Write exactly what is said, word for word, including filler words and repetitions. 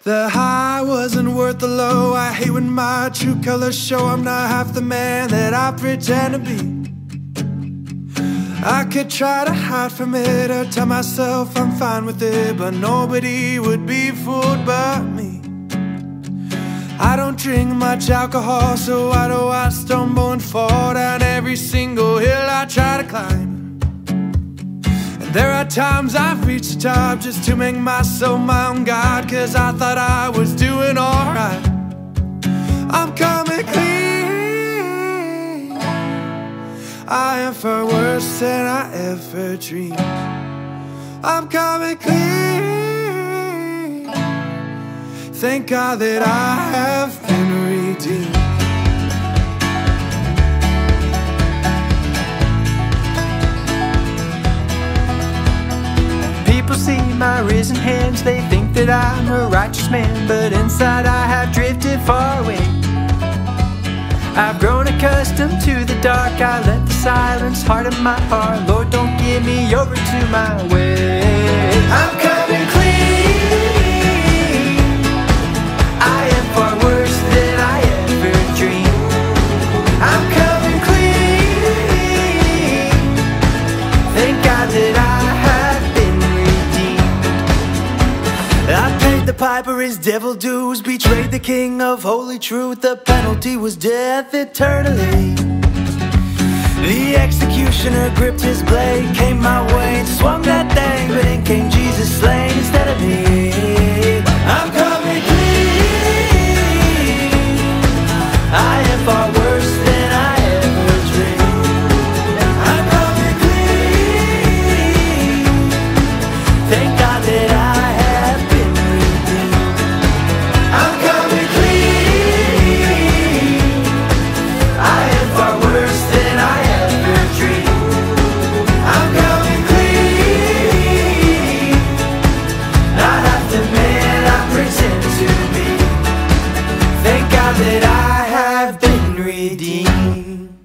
The high wasn't worth the low. I hate when my true colors show. I'm not half the man that I pretend to be. I could try to hide from it or tell myself I'm fine with it, but nobody would be fooled but me. I don't drink much alcohol, so why do I stumble and fall down every single hill I try to climb? There are times I've reached the top just to make myself my own god, cause I thought I was doing alright. I'm coming clean. I am far worse than I ever dreamed. I'm coming clean. Thank God that I have been redeemed. People see my risen hands, they think that I'm a righteous man, but inside I have drifted far away. I've grown accustomed to the dark, I let the silence harden my heart. Lord, don't give me over to my way. I'm coming clean. I am far worse than I ever dreamed. I'm coming clean. Thank God that I I paid the piper his devil dues, betrayed the king of holy truth. The penalty was death eternally. The executioner gripped his blade, came my way and swung that thing, but in came Jesus slain instead of me. I'm coming clean. I am far worse than I ever dreamed. I'm coming clean. Thank God that I that I have been redeemed.